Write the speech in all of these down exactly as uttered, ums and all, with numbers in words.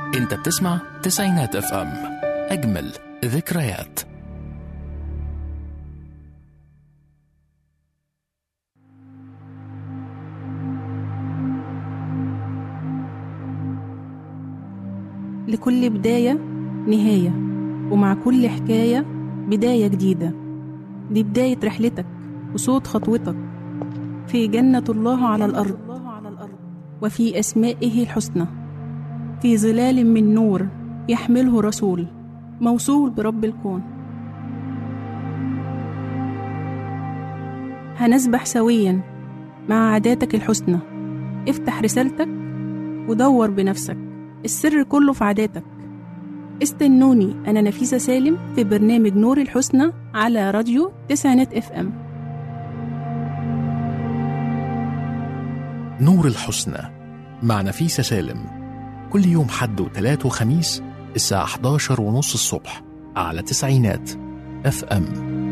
انت بتسمع تسعينات اف ام، اجمل ذكريات. لكل بداية نهاية، ومع كل حكاية بداية جديدة. دي بداية رحلتك وصوت خطوتك في جنة الله على الأرض، وفي أسمائه الحسنى، في ظلال من نور يحمله رسول موصول برب الكون. هنسبح سويا مع عاداتك الحسنى. افتح رسالتك ودور بنفسك، السر كله في عاداتك. استنوني، أنا نفيسة سالم في برنامج نور الحسنى على راديو تسعينات اف ام. نور الحسنى مع نفيسة سالم، كل يوم حد وثلاث وخميس الساعة حداشر ونص الصبح على تسعينات اف ام.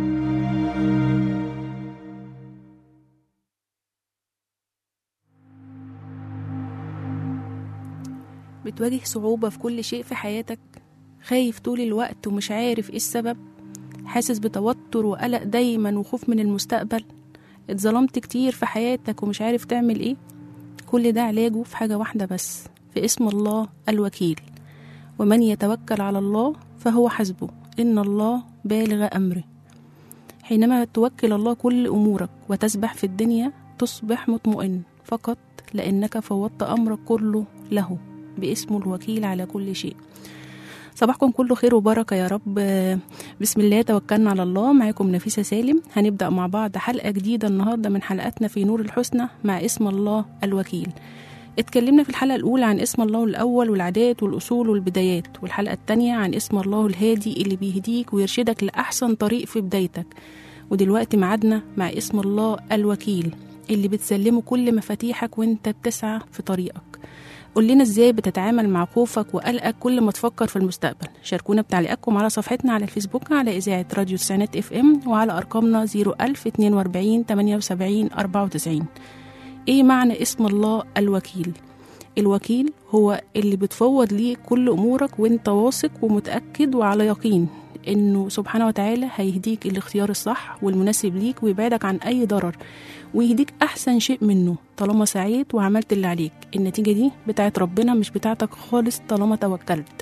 بتواجه صعوبة في كل شيء في حياتك، خايف طول الوقت ومش عارف ايه السبب، حاسس بتوتر وقلق دايما وخوف من المستقبل، اتظلمت كتير في حياتك ومش عارف تعمل ايه. كل ده علاجه في حاجة واحدة بس، في اسم الله الوكيل. ومن يتوكل على الله فهو حسبه، إن الله بالغ أمره. حينما توكل الله كل أمورك وتسبح في الدنيا تصبح مطمئن فقط، لأنك فوضت أمرك كله له باسمه الوكيل على كل شيء. صباحكم كله خير وبركة يا رب. بسم الله توكلنا على الله. معاكم نفيسة سالم. هنبدأ مع بعض حلقة جديدة النهاردة من حلقاتنا في نور الحسنى مع اسم الله الوكيل. اتكلمنا في الحلقة الأولى عن اسم الله الأول والعادات والأصول والبدايات، والحلقة التانية عن اسم الله الهادي اللي بيهديك ويرشدك لأحسن طريق في بدايتك. ودلوقتي معادنا مع اسم الله الوكيل اللي بتسلمه كل مفاتيحك وانت بتسعى في طريقك. قول لنا ازاي بتتعامل مع خوفك وقلقك كل ما تفكر في المستقبل. شاركونا بتعليقاتكم على صفحتنا على الفيسبوك على إذاعة راديو تسعينات اف ام، وعلى أرقامنا صفر ألف اتنين وأربعين تمانية وسبعين أربعة وتسعين. ايه معنى اسم الله الوكيل؟ الوكيل هو اللي بتفوض ليه كل أمورك وانت واثق ومتأكد وعلى يقين انه سبحانه وتعالى هيهديك الاختيار الصح والمناسب ليك ويبعدك عن اي ضرر ويهديك احسن شيء منه طالما سعيت وعملت اللي عليك. النتيجة دي بتاعت ربنا مش بتاعتك خالص طالما توكلت.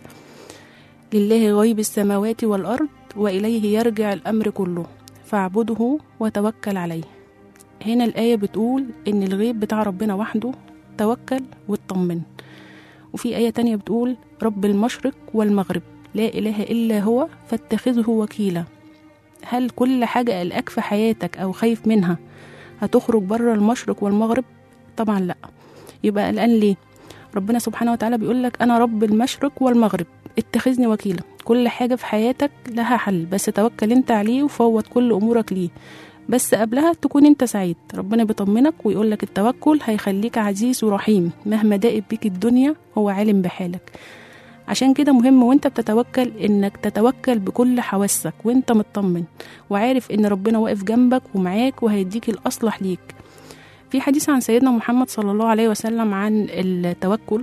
لله غيب السماوات والأرض وإليه يرجع الأمر كله فاعبده وتوكل عليه. هنا الآية بتقول إن الغيب بتاع ربنا وحده، توكل واطمن. وفي آية تانية بتقول رب المشرق والمغرب لا إله إلا هو فاتخذه وكيلا. هل كل حاجة قلقاك في حياتك أو خايف منها هتخرج بره المشرق والمغرب؟ طبعا لا. يبقى قلقان ليه؟ ربنا سبحانه وتعالى بيقولك أنا رب المشرق والمغرب اتخذني وكيلا. كل حاجة في حياتك لها حل، بس توكل انت عليه وفوض كل أمورك ليه، بس قبلها تكون انت سعيد. ربنا بيطمنك ويقولك التوكل هيخليك عزيز ورحيم مهما دائب بيك الدنيا، هو عالم بحالك. عشان كده مهم وانت بتتوكل انك تتوكل بكل حواسك وانت مطمن وعارف ان ربنا واقف جنبك ومعاك وهيديك الأصلح ليك. في حديث عن سيدنا محمد صلى الله عليه وسلم عن التوكل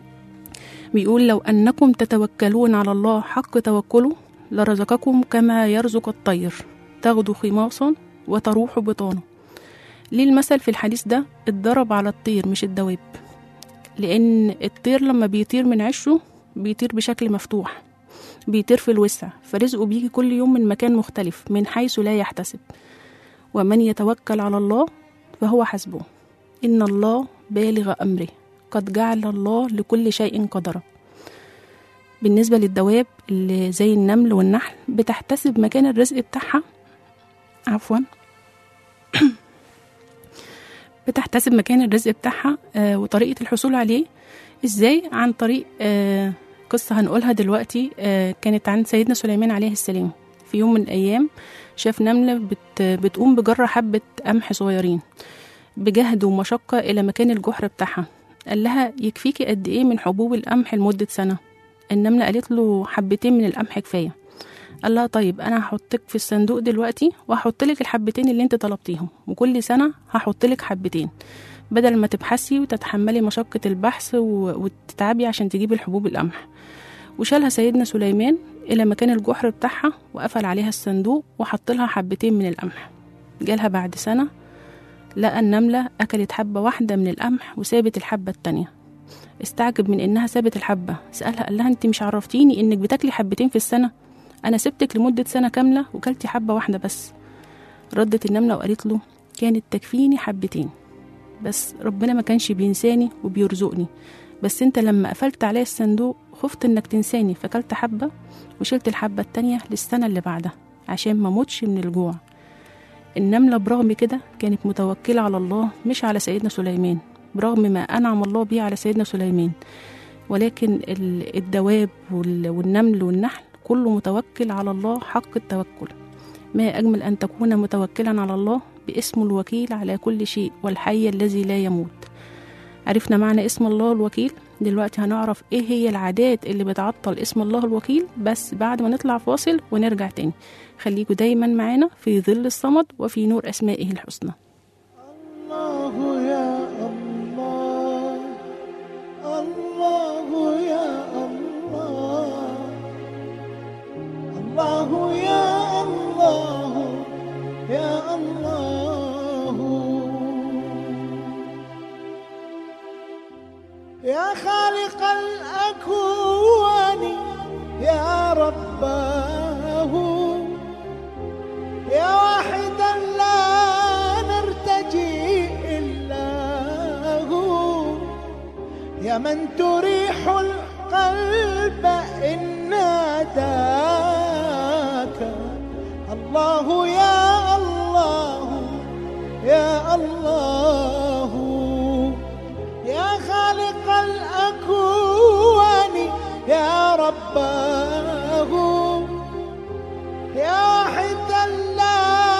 بيقول لو أنكم تتوكلون على الله حق توكله لرزقكم كما يرزق الطير تغدو خماصا وتروح بطانه. ليه المثل في الحديث ده اتضرب على الطير مش الدواب؟ لأن الطير لما بيطير من عشه بيطير بشكل مفتوح، بيطير في الوسع، فرزقه بيجي كل يوم من مكان مختلف من حيث لا يحتسب. ومن يتوكل على الله فهو حسبه، إن الله بالغ أمره قد جعل الله لكل شيء قدرا. بالنسبة للدواب اللي زي النمل والنحل بتحتسب مكان الرزق بتاعها عفوا بتحتسب مكان الرزق بتاعها آه وطريقة الحصول عليه ازاي؟ عن طريق آه قصة هنقولها دلوقتي. آه كانت عن سيدنا سليمان عليه السلام. في يوم من الأيام شاف نملة بت بتقوم بجرة حبة قمح صغيرين بجهد ومشقة إلى مكان الجحر بتاعها. قال لها يكفيكي قد إيه من حبوب القمح لمدة سنة؟ النملة قالت له حبتين من القمح كفاية. قال لها طيب أنا هحطك في الصندوق دلوقتي وهحط لك الحبتين اللي انت طلبتيهم، وكل سنة هحط لك حبتين. بدل ما تبحثي وتتحملي مشقة البحث وتتعبي عشان تجيبي الحبوب القمح. وشالها سيدنا سليمان إلى مكان الجحر بتاعها وقفل عليها الصندوق وحط لها حبتين من القمح. جالها بعد سنة لقى النملة أكلت حبة واحدة من القمح وسابت الحبة التانية. استعجب من إنها سابت الحبة، سألها قال لها أنت مش عرفتيني إنك بتاكلي حبتين في السنة؟ أنا سبتك لمدة سنة كاملة وكلتي حبة واحدة بس. ردت النملة وقالت له كانت تكفيني حبتين، بس ربنا ما كانش بينساني وبيرزقني، بس انت لما قفلت عليا الصندوق خفت انك تنساني فكلت حبة وشلت الحبة التانية للسنة اللي بعدها عشان ما موتش من الجوع. النملة برغم كده كانت متوكلة على الله مش على سيدنا سليمان، برغم ما أنعم الله به على سيدنا سليمان، ولكن الدواب والنمل والنحل كله متوكل على الله حق التوكل. ما أجمل أن تكون متوكلا على الله باسمه الوكيل على كل شيء والحي الذي لا يموت. عرفنا معنى اسم الله الوكيل، دلوقتي هنعرف ايه هي العادات اللي بتعطل اسم الله الوكيل، بس بعد ما نطلع فاصل ونرجع تاني. خليكوا دايما معانا في ظل الصمد وفي نور أسمائه الحسنى. الله يا الله، الله يا الله، الله يا الله يا الله، يا خالق الأكوان يا رباه، يا واحدا لا نرتجي إلا هو، يا من تريح القلب إن ناداك. الله يا الله يا الله، يا خالق الأكوان يا رباه، يا واحدا لا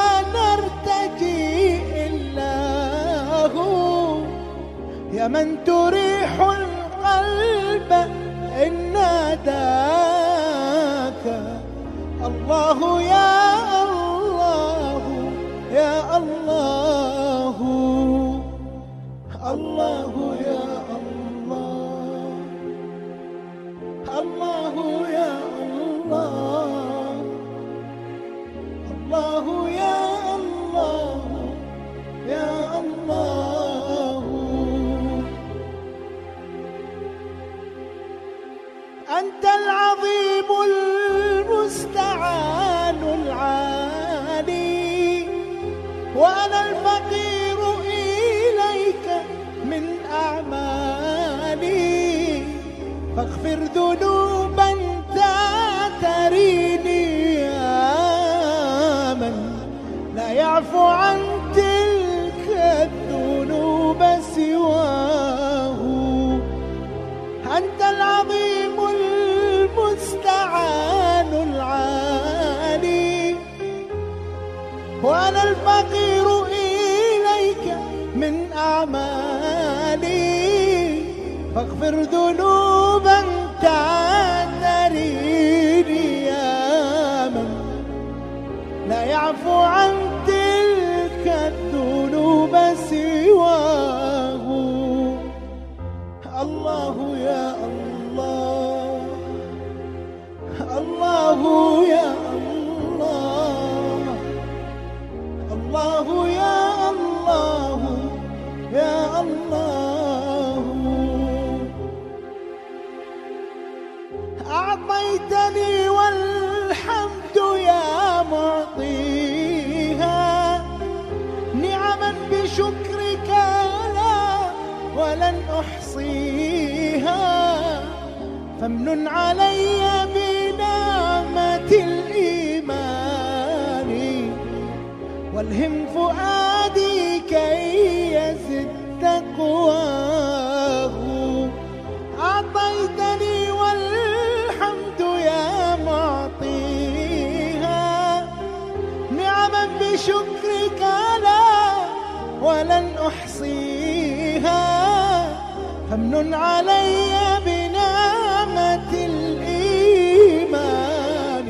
نرتجي إلا هو، يا من تريح القلب إن ناداك. الله يا الله يا الله، الله يا الله، الله يا الله، الله يا الله يا الله. أنت العظيم المستعان العالي، وأنا الفقير إليك من أعمالي، فاغفر ذنوبا تعتريني يا من لا يعفو عن تلك الذنوب سواه. أنت العظيم المستعان العالي، وأنا الفقير إليك من أعمالي، فاغفر ذنوبا تعتريني يا من لا يعفو عن تلك الذنوب سواه. الله يا الله، الله يا الله، الله يا الله يا الله. أعطيتني والحمد يا معطيها، نعما بشكرك لا ولن أحصيها، فامنن علي بنعمة الإيمان، والهم فؤادي كي يزد تقواه. أعطيتني والحمد يا معطيها، نعما بشكرك لا ولن أحصيها، فامنن علي بنعمة الإيمان.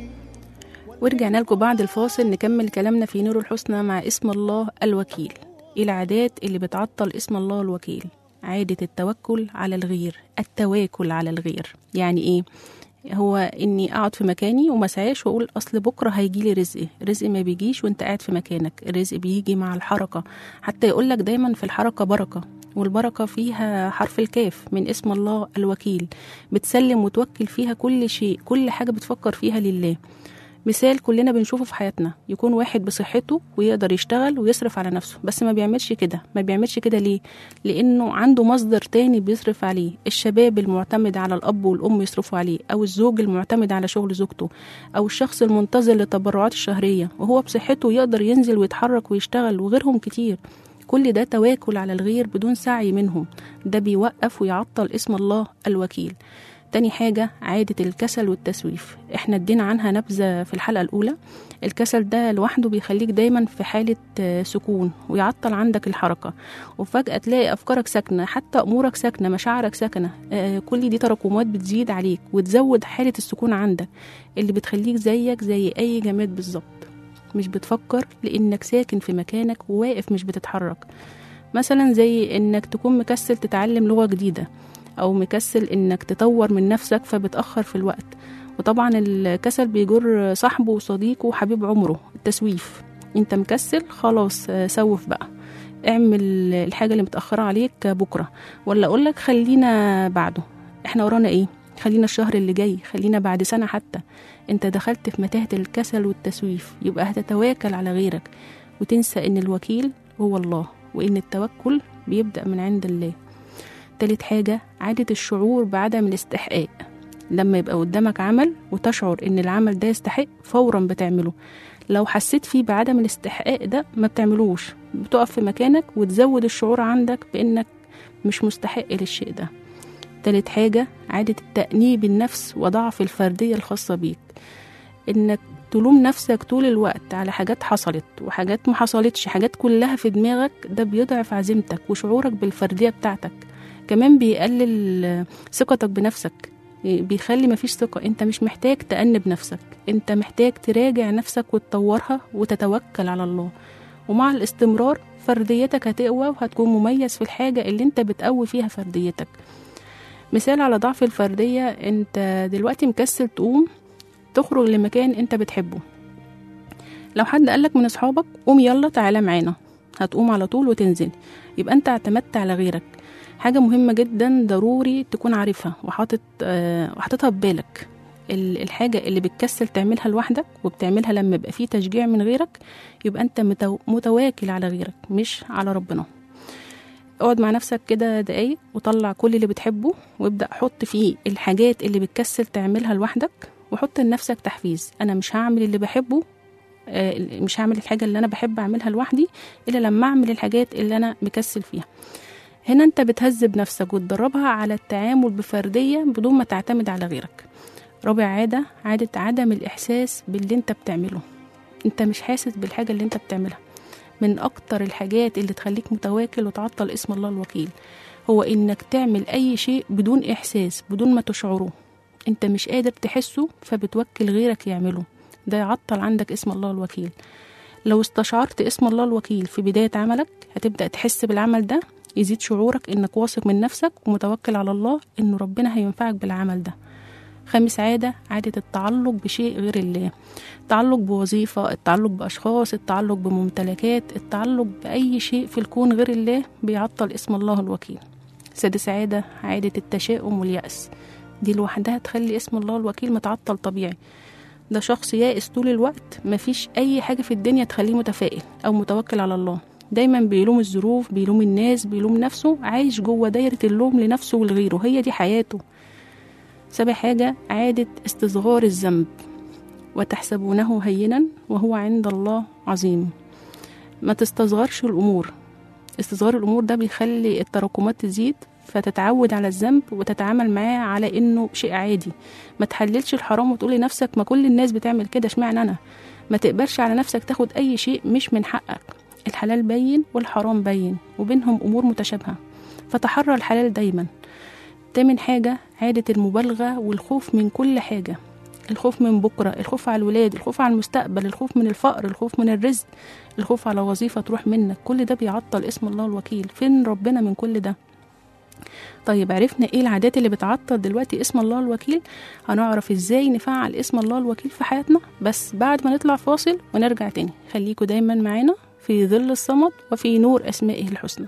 ورجعنا لكم بعد الفاصل نكمل كلامنا في نور الحسنى مع اسم الله الوكيل. إيه العادات اللي بتعطل اسم الله الوكيل؟ عادة التوكل على الغير. التواكل على الغير يعني إيه؟ هو إني أقعد في مكاني وما سعيش وأقول أصل بكرة هيجيلي رزقي. رزق ما بيجيش وإنت قاعد في مكانك، الرزق بيجي مع الحركة. حتى يقولك دايما في الحركة بركة، والبركة فيها حرف الكاف من اسم الله الوكيل. بتسلم وتوكل فيها كل شيء، كل حاجة بتفكر فيها لله. مثال كلنا بنشوفه في حياتنا، يكون واحد بصحته ويقدر يشتغل ويصرف على نفسه، بس ما بيعملش كده. ما بيعملش كده ليه؟ لأنه عنده مصدر تاني بيصرف عليه. الشباب المعتمد على الأب والأم يصرفوا عليه، أو الزوج المعتمد على شغل زوجته، أو الشخص المنتظر للتبرعات الشهرية وهو بصحته يقدر ينزل ويتحرك ويشتغل، وغيرهم كتير. كل ده تواكل على الغير بدون سعي منهم، ده بيوقف ويعطل اسم الله الوكيل. تاني حاجة عادة الكسل والتسويف. احنا ادينا عنها نبذة في الحلقة الأولى. الكسل ده لوحده بيخليك دايما في حالة سكون ويعطل عندك الحركة، وفجأة تلاقي أفكارك ساكنة، حتى أمورك ساكنة، مشاعرك ساكنة. آه كل دي تراكمات بتزيد عليك وتزود حالة السكون عندك، اللي بتخليك زيك زي أي جماد بالظبط، مش بتفكر لأنك ساكن في مكانك وواقف مش بتتحرك. مثلا زي إنك تكون مكسل تتعلم لغة جديدة، أو مكسل إنك تطور من نفسك فبتأخر في الوقت. وطبعا الكسل بيجر صاحبه وصديقه وحبيب عمره التسويف. انت مكسل، خلاص سوف بقى، اعمل الحاجة اللي متأخرة عليك بكرة، ولا أقولك خلينا بعده. احنا ورانا ايه؟ خلينا الشهر اللي جاي، خلينا بعد سنة حتى. انت دخلت في متاهة الكسل والتسويف، يبقى هتتواكل على غيرك وتنسى ان الوكيل هو الله، وان التوكل بيبدأ من عند الله. تالت حاجة عادة الشعور بعدم الاستحقاق. لما يبقى قدامك عمل وتشعر ان العمل ده يستحق، فورا بتعمله. لو حسيت فيه بعدم الاستحقاق ده ما بتعملوش، بتقف في مكانك وتزود الشعور عندك بانك مش مستحق للشيء ده. تالت حاجة عادة التأنيب النفس وضعف الفردية الخاصة بيك. انك تلوم نفسك طول الوقت على حاجات حصلت وحاجات ما حصلتش، حاجات كلها في دماغك، ده بيضعف عزيمتك وشعورك بالفردية بتاعتك. كمان بيقلل ثقتك بنفسك، بيخلي مفيش ثقة. انت مش محتاج تأنب نفسك، انت محتاج تراجع نفسك وتطورها وتتوكل على الله. ومع الاستمرار فرديتك هتقوى وهتكون مميز في الحاجة اللي انت بتقوي فيها فرديتك. مثال على ضعف الفردية، انت دلوقتي مكسل تقوم تخرج لمكان انت بتحبه. لو حد قالك من اصحابك قوم يلا تعالى معانا، هتقوم على طول وتنزل، يبقى انت اعتمدت على غيرك. حاجة مهمة جدا ضروري تكون عارفها وحاطط آه وحاططها ببالك. الحاجة اللي بتكسل تعملها لوحدك وبتعملها لما يبقى فيه تشجيع من غيرك، يبقى انت متو... متواكل على غيرك مش على ربنا. اقعد مع نفسك كده دقايق وطلع كل اللي بتحبه، وابدأ حط فيه الحاجات اللي بتكسل تعملها لوحدك، وحط لنفسك تحفيز. انا مش هعمل اللي بحبه، آه مش هعمل الحاجة اللي انا بحب اعملها لوحدي الا لما اعمل الحاجات اللي انا مكسل فيها. هنا انت بتهذب نفسك وتدربها على التعامل بفردية بدون ما تعتمد على غيرك. رابع عادة عادة عدم الإحساس باللي انت بتعمله. انت مش حاسس بالحاجة اللي انت بتعملها. من أكتر الحاجات اللي تخليك متواكل وتعطل اسم الله الوكيل هو انك تعمل أي شيء بدون إحساس، بدون ما تشعره. انت مش قادر تحسه فبتوكل غيرك يعمله، ده يعطل عندك اسم الله الوكيل. لو استشعرت اسم الله الوكيل في بداية عملك هتبدأ تحس بالعمل ده، يزيد شعورك انك واثق من نفسك ومتوكل على الله انه ربنا هينفعك بالعمل ده. خامس عادة عادة التعلق بشيء غير الله. التعلق بوظيفة، التعلق بأشخاص، التعلق بممتلكات، التعلق بأي شيء في الكون غير الله بيعطل اسم الله الوكيل. سادس عادة عادة التشاؤم واليأس. دي لوحدها تخلي اسم الله الوكيل متعطل طبيعي. ده شخص يائس طول الوقت، مفيش أي حاجة في الدنيا تخليه متفائل أو متوكل على الله. دايما بيلوم الظروف، بيلوم الناس، بيلوم نفسه، عايش جوه دايرة اللوم لنفسه ولغيره، هي دي حياته. سابع حاجة عادة استصغار الذنب. وتحسبونه هينا وهو عند الله عظيم. ما تستصغرش الأمور. استصغار الأمور ده بيخلي التراكمات تزيد، فتتعود على الذنب وتتعامل معاه على إنه شيء عادي. ما تحللش الحرام وتقول لنفسك ما كل الناس بتعمل كده، اشمعنى أنا؟ ما تقبلش على نفسك تاخد أي شيء مش من حقك. الحلال بين والحرام بين، وبينهم أمور متشابهة، فتحرى الحلال دايما. تامن حاجة عادة المبالغة والخوف من كل حاجة. الخوف من بكرة، الخوف على الولاد، الخوف على المستقبل، الخوف من الفقر، الخوف من الرزق، الخوف على وظيفة تروح منك. كل ده بيعطل اسم الله الوكيل. فين ربنا من كل ده؟ طيب عرفنا ايه العادات اللي بتعطل دلوقتي اسم الله الوكيل. هنعرف ازاي نفعل اسم الله الوكيل في حياتنا بس بعد ما نطلع فاصل ونرجع تاني. خليكوا دايما معانا في ظل الصمد وفي نور أسمائه الحسنى.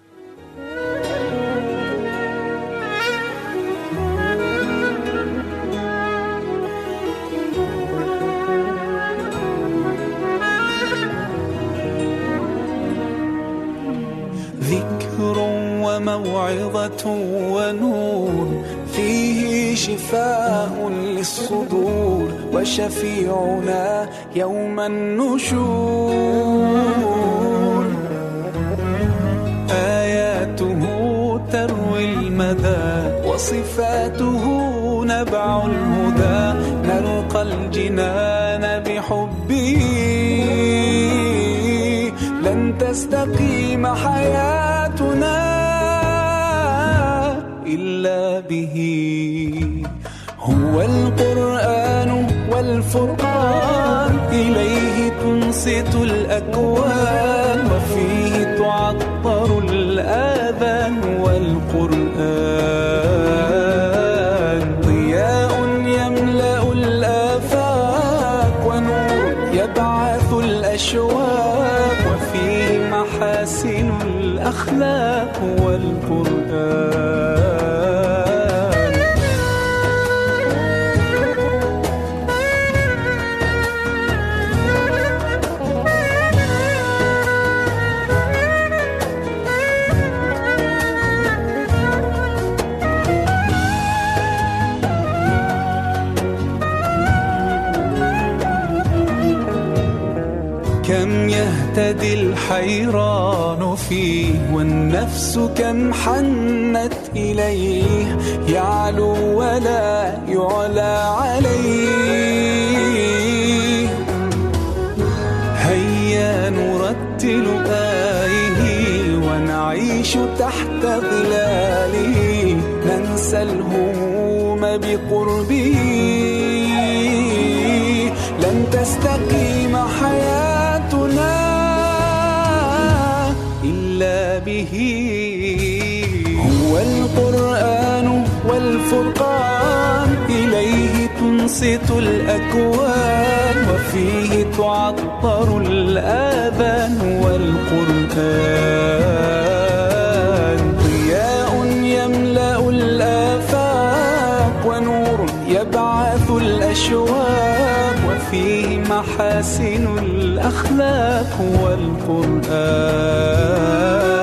ذكر وموعظة ونور فيه شفاء للصدور وشفيعنا يوم النشور آياته تروي المدى وصفاته نبع الهدى نلقى الجنان بحبه لن تستقيم حياتنا إلا به هو القرآن والفرقان إليه تنصت الأكوان وفيه تعطر الآذان والقرآن ضياء يملأ الآفاق ونور يبعث الأشواق وفيه محاسن الأخلاق والقرآن كم يهتدي الحيران فيه والنفس كم حنت إليه يعلو ولا يعلى عليه هيا نرتل آيه ونعيش تحت ظلاله ننسى الهموم بقربه لن تستقيم حياتنا إلا به هو القرآن والفرقان إليه تنصت الأكوان وفيه تعطر الآذان والقرآن ضياء يملأ الآفاق ونور يبعث الأشواق وفيه محاسن الأخلاق والقرآن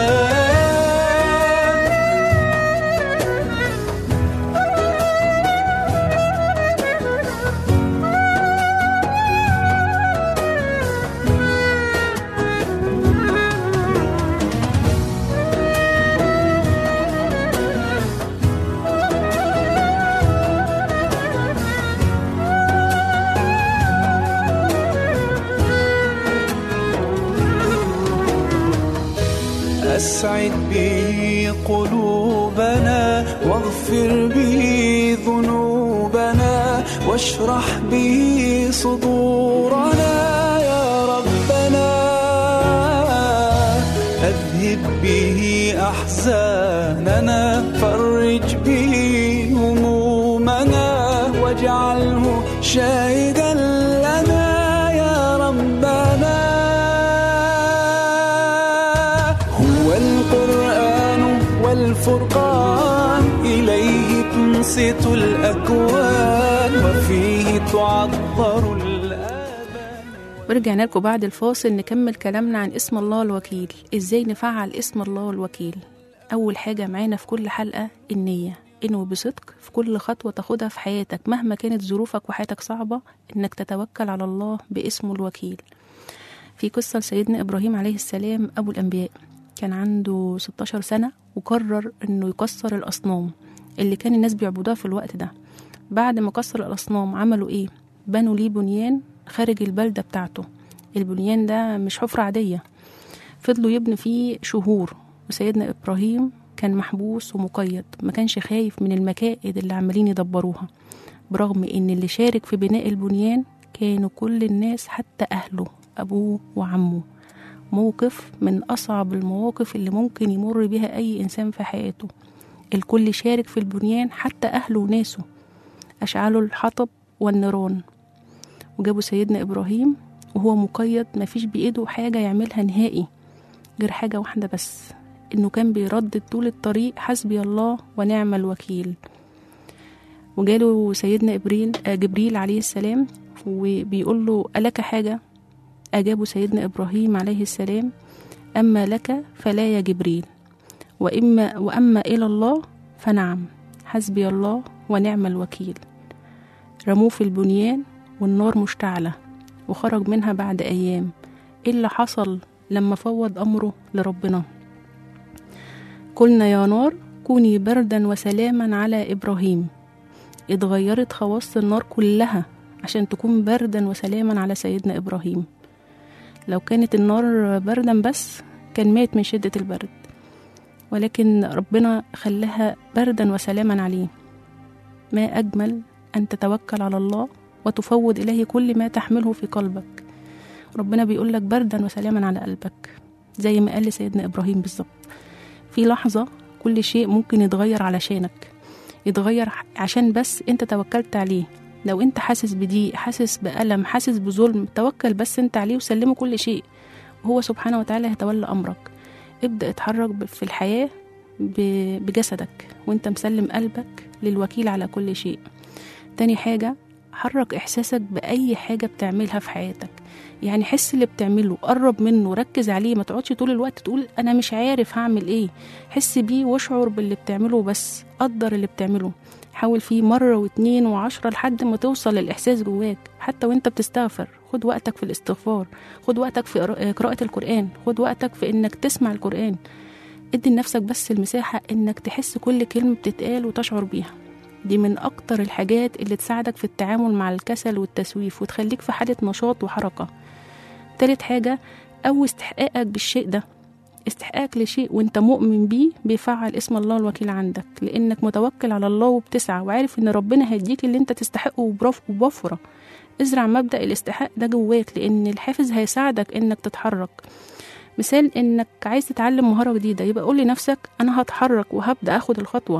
أسعد به قلوبنا واغفر به ذنوبنا واشرح به صدورنا يا ربنا أذهب به أحزاننا فرج به همومنا واجعله شاهدا لنا يا ربنا القرآن والفرقان إليه تنصت الأكوان وفيه تعطر الآذان. ورجعنا لكم بعد الفاصل نكمل كلامنا عن اسم الله الوكيل. إزاي نفعل اسم الله الوكيل؟ أول حاجة معانا في كل حلقة النية. انوي بصدق في كل خطوة تاخدها في حياتك مهما كانت ظروفك وحياتك صعبة إنك تتوكل على الله باسمه الوكيل. في قصة لسيدنا إبراهيم عليه السلام أبو الأنبياء، كان عنده ستاشر سنة وقرر انه يكسر الاصنام اللي كان الناس بيعبدوها في الوقت ده. بعد ما كسر الاصنام عملوا ايه؟ بنوا ليه بنيان خارج البلدة بتاعته. البنيان ده مش حفرة عادية، فضلوا يبنوا فيه شهور. وسيدنا ابراهيم كان محبوس ومقيد، ما كانش خايف من المكائد اللي عمالين يدبروها. برغم إن اللي شارك في بناء البنيان كانوا كل الناس حتى أهله أبوه وعمه. موقف من أصعب المواقف اللي ممكن يمر بها أي إنسان في حياته. الكل شارك في البنيان حتى أهله وناسه. أشعلوا الحطب والنيران وجابوا سيدنا إبراهيم وهو مقيد، مفيش بإيده حاجة يعملها نهائي غير حاجة واحدة بس، إنه كان بيردد طول الطريق حسبي الله ونعم الوكيل. وجاله سيدنا إبريل جبريل عليه السلام وبيقول له ألك حاجة؟ أجابه سيدنا إبراهيم عليه السلام أما لك فلا يا جبريل، وإما وأما إلى الله فنعم حسبي الله ونعم الوكيل. رموه في البنيان والنار مشتعلة وخرج منها بعد أيام. إيه اللي حصل لما فوض أمره لربنا؟ قلنا يا نار كوني بردا وسلاما على إبراهيم. اتغيرت خواص النار كلها عشان تكون بردا وسلاما على سيدنا إبراهيم. لو كانت النار بردا بس كان مات من شدة البرد، ولكن ربنا خلاها بردا وسلاما عليه. ما أجمل أن تتوكل على الله وتفوض إليه كل ما تحمله في قلبك. ربنا بيقول لك بردا وسلاما على قلبك، زي ما قال لسيدنا إبراهيم بالظبط. في لحظة كل شيء ممكن يتغير علشانك، يتغير عشان بس انت توكلت عليه. لو انت حاسس بضيق، حاسس بألم، حاسس بظلم، توكل بس انت عليه وسلمه كل شيء، وهو سبحانه وتعالى هيتولى أمرك. ابدأ اتحرك في الحياة بجسدك وانت مسلم قلبك للوكيل على كل شيء. تاني حاجة، حرك إحساسك بأي حاجة بتعملها في حياتك. يعني حس اللي بتعمله، قرب منه، ركز عليه، ما تقعدش طول الوقت تقول أنا مش عارف هعمل إيه. حس بيه واشعر باللي بتعمله، بس قدر اللي بتعمله. حاول فيه مرة واتنين وعشرة لحد ما توصل للإحساس جواك. حتى وانت بتستغفر خد وقتك في الاستغفار، خد وقتك في قراءة القرآن، خد وقتك في إنك تسمع القرآن. ادي لنفسك بس المساحة إنك تحس كل كلمة بتتقال وتشعر بيها. دي من أكتر الحاجات اللي تساعدك في التعامل مع الكسل والتسويف وتخليك في حالة نشاط وحركة. تالت حاجة، أو استحقاقك بالشيء ده. استحقاقك لشيء وانت مؤمن بيه بيفعل اسم الله الوكيل عندك، لأنك متوكل على الله وبتسعى وعارف إن ربنا هيديك اللي انت تستحقه وبوفرة. ازرع مبدأ الاستحقاق ده جواك، لأن الحافز هيساعدك إنك تتحرك. مثال، إنك عايز تتعلم مهارة جديدة، يبقى قول لنفسك أنا هتحرك وهبدأ أخد الخطوة،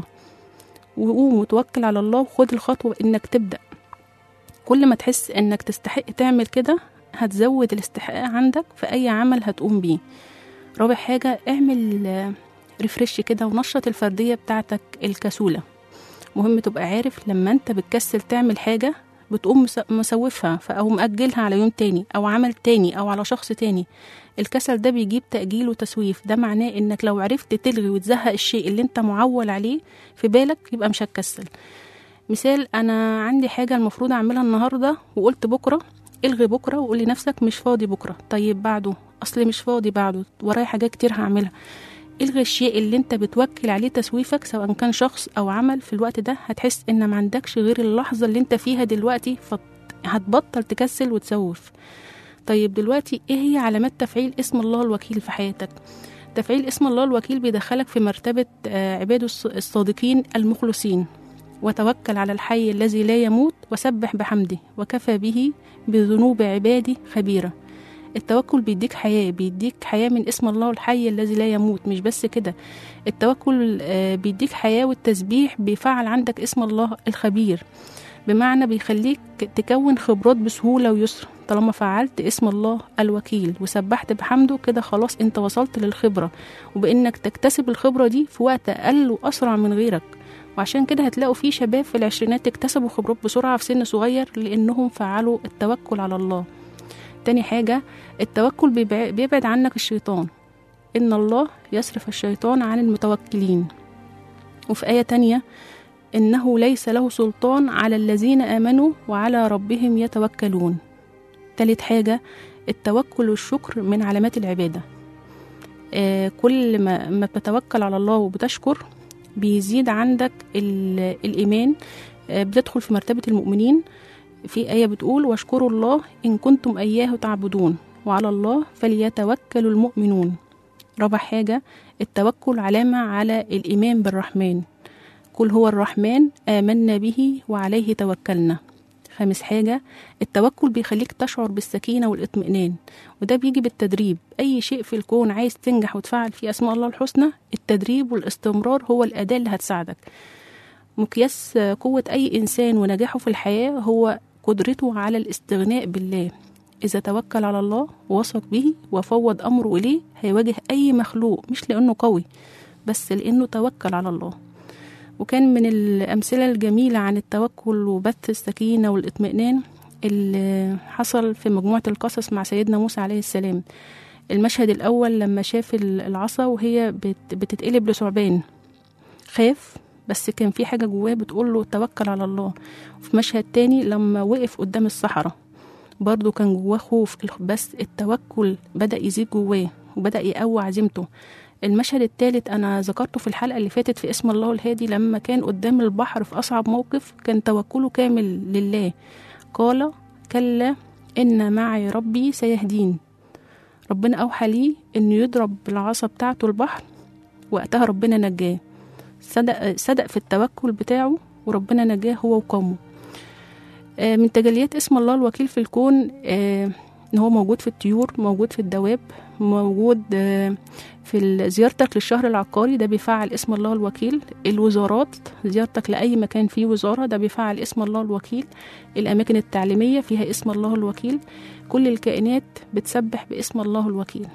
وقوم وتوكل على الله وخد الخطوة إنك تبدأ. كل ما تحس إنك تستحق تعمل كده هتزود الاستحقاق عندك في أي عمل هتقوم بيه. رابع حاجة، اعمل ريفرش كده ونشط الفردية بتاعتك الكسولة. مهم تبقى عارف لما انت بتكسل تعمل حاجة بتقوم مسوفها أو مأجلها على يوم تاني أو عمل تاني أو على شخص تاني. الكسل ده بيجيب تأجيل وتسويف. ده معناه إنك لو عرفت تلغي وتزهق الشيء اللي انت معول عليه في بالك يبقى مش هتكسل. مثال، أنا عندي حاجة المفروض أعملها النهاردة وقلت بكرة، الغي بكرة وقولي نفسك مش فاضي بكرة. طيب بعده، أصلي مش فاضي بعده، ورايا حاجات كتير هعملها. الغي الشيء اللي انت بتوكل عليه تسويفك سواء كان شخص أو عمل. في الوقت ده هتحس إن ما عندكش غير اللحظة اللي انت فيها دلوقتي، فهتبطل تكسل وتسوف. طيب دلوقتي ايه هي علامات تفعيل اسم الله الوكيل في حياتك؟ تفعيل اسم الله الوكيل بيدخلك في مرتبة عباده الصادقين المخلصين. وتوكل على الحي الذي لا يموت وسبح بحمده وكفى به بذنوب عبادي خبيرا. التوكل بيديك حياة، بيديك حياة من اسم الله الحي الذي لا يموت. مش بس كده، التوكل بيديك حياة والتسبيح بيفعل عندك اسم الله الخبير، بمعنى بيخليك تكون خبرات بسهولة ويسر. طالما فعلت اسم الله الوكيل وسبحت بحمده كده خلاص انت وصلت للخبرة، وبإنك تكتسب الخبرة دي في وقت أقل وأسرع من غيرك. وعشان كده هتلاقوا في شباب في العشرينات اكتسبوا خبرات بسرعة في سن صغير لأنهم فعلوا التوكل على الله. تاني حاجة، التوكل بيبعد عنك الشيطان. إن الله يصرف الشيطان عن المتوكلين. وفي آية تانية، إنه ليس له سلطان على الذين آمنوا وعلى ربهم يتوكلون. تالت حاجة، التوكل والشكر من علامات العبادة. آه كل ما, ما بتتوكل على الله وبتشكر بيزيد عندك الإيمان. آه بتدخل في مرتبة المؤمنين. في آية بتقول واشكروا الله إن كنتم إياه تعبدون وعلى الله فليتوكل المؤمنون. رابع حاجة، التوكل علامة على الإيمان بالرحمن. قل هو الرحمن آمنا به وعليه توكلنا. خامس حاجة، التوكل بيخليك تشعر بالسكينة والاطمئنان، وده بيجي بالتدريب. أي شيء في الكون عايز تنجح وتفعل فيه أسماء الله الحسنى، التدريب والاستمرار هو الأداة اللي هتساعدك. مقياس قوة أي إنسان ونجاحه في الحياة هو قدرته على الاستغناء بالله. إذا توكل على الله ووثق به وفوض أمره إليه هيواجه أي مخلوق، مش لأنه قوي بس لأنه توكل على الله. وكان من الأمثلة الجميلة عن التوكل وبث السكينة والاطمئنان اللي حصل في مجموعة القصص مع سيدنا موسى عليه السلام. المشهد الأول لما شاف العصا وهي بتتقلب لثعبان، خاف بس كان في حاجة جواه بتقول له توكل على الله. وفي مشهد تاني لما وقف قدام الصحراء برضو كان جواه خوف، بس التوكل بدأ يزيد جواه وبدأ يقوي عزيمته. المشهد الثالث أنا ذكرته في الحلقة اللي فاتت في اسم الله الهادي، لما كان قدام البحر في أصعب موقف كان توكله كامل لله. قال كلا إن معي ربي سيهدين. ربنا أوحى ليه إنه يضرب بالعصا بتاعته البحر، وقتها ربنا نجاه. صدق, صدق في التوكل بتاعه وربنا نجاه هو وقومه. آه من تجليات اسم الله الوكيل في الكون آه إن هو موجود في الطيور، موجود في الدواب، موجود في زيارتك للشهر العقاري ده بيفعل اسم الله الوكيل. الوزارات، زيارتك لأي مكان فيه وزارة ده بيفعل اسم الله الوكيل. الأماكن التعليمية فيها اسم الله الوكيل. كل الكائنات بتسبح باسم الله الوكيل.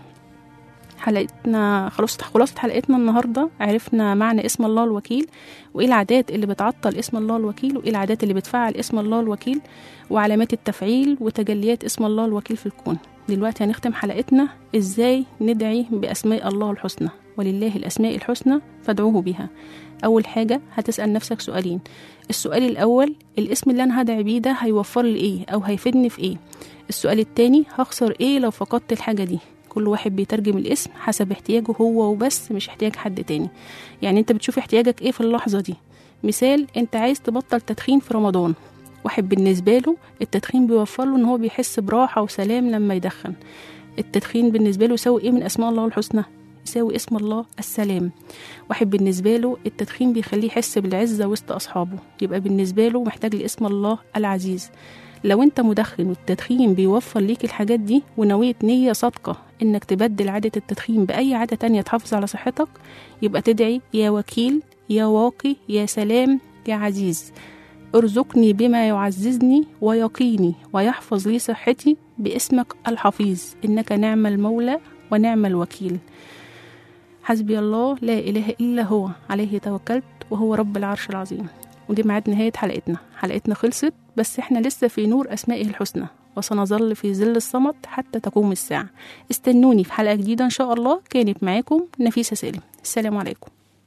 حلقتنا خلاص، خلاصة حلقتنا النهاردة عرفنا معنى اسم الله الوكيل، وإيه العادات اللي بتعطل اسم الله الوكيل، وإيه العادات اللي بتفعل اسم الله الوكيل، وعلامات التفعيل وتجليات اسم الله الوكيل في الكون. دلوقتي هنختم حلقتنا إزاي ندعي بأسماء الله الحسنى. ولله الأسماء الحسنى فادعوه بها. أول حاجة هتسأل نفسك سؤالين. السؤال الأول، الاسم اللي أنا هدعي بيه ده هيوفر لي إيه أو هيفيدني في إيه؟ السؤال التاني، هخسر إيه لو فقدت الحاجة دي؟ كل واحد بيترجم الاسم حسب احتياجه هو وبس، مش احتياج حد تاني. يعني انت بتشوف احتياجك ايه في اللحظة دي. مثال، انت عايز تبطل تدخين في رمضان، واحد بالنسبة له التدخين بيوفر له ان هو بيحس براحة وسلام لما يدخن. التدخين بالنسبة له يساوي ايه من اسماء الله الحسنى؟ يساوي اسم الله السلام. واحد بالنسبة له التدخين بيخليه يحس بالعزة وسط أصحابه، يبقى بالنسبة له محتاج لاسم الله العزيز. لو انت مدخن والتدخين بيوفر ليك الحاجات دي ونويت نية صادقة انك تبدل عادة التدخين بأي عادة تانية تحافظ على صحتك، يبقى تدعي يا وكيل، يا واقي، يا سلام، يا عزيز، ارزقني بما يعززني ويقيني ويحفظ لي صحتي باسمك الحفيظ، إنك نعم المولى ونعم الوكيل. حسبي الله لا إله إلا هو عليه توكلت وهو رب العرش العظيم. ودي معاد نهاية حلقتنا. حلقتنا خلصت، بس احنا لسه في نور أسمائه الحسنى، وسنظل في ظل الصمت حتى تقوم الساعة. استنوني في حلقة جديدة إن شاء الله. كانت معاكم نفيسة سالم. السلام عليكم.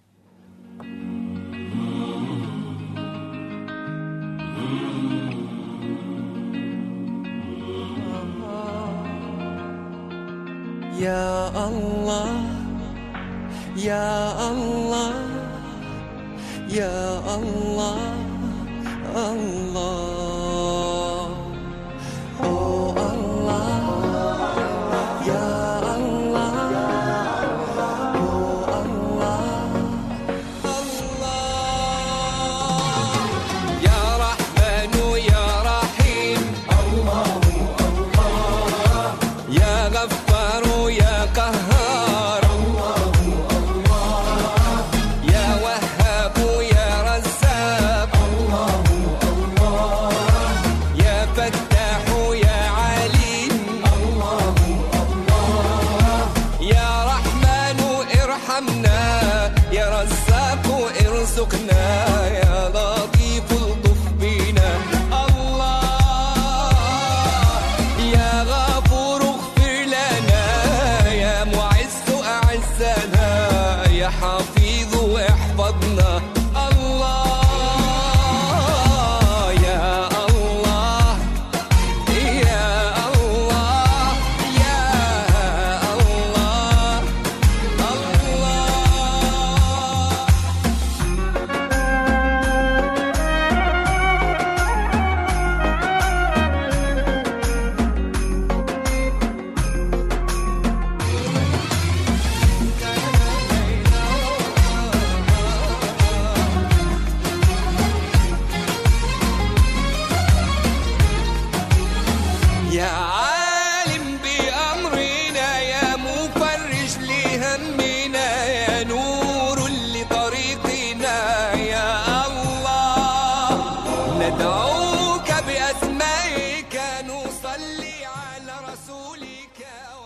يا الله يا الله يا الله الله oh الله يا الله oh الله الله يا رحمن يا رحيم الله الله يا غفار يا قهار الله الله يا وهاب يا رزاق الله الله يا فتاح يا عليم الله الله يا رحمن ارحمنا يا رزاق ارزقنا يا لطيف الطف بنا الله يا غفور اغفر لنا يا معز اعزنا يا حفيظ احفظنا الله يا الله يا الله يا الله الله ندعوك بأسمائك نصلي على رسولك